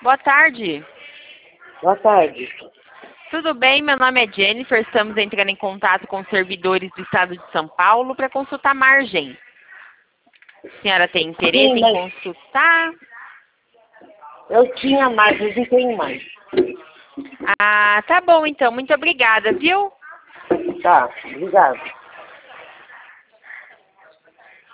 Boa tarde. Boa tarde. Tudo bem? Meu nome é Jennifer. Estamos entrando em contato com os servidores do Estado de São Paulo para consultar margem. A senhora tem interesse Sim, em mas consultar? eu tinha mais, mas não tenho mais. Ah, tá bom então. Muito obrigada, viu? Tá, obrigado.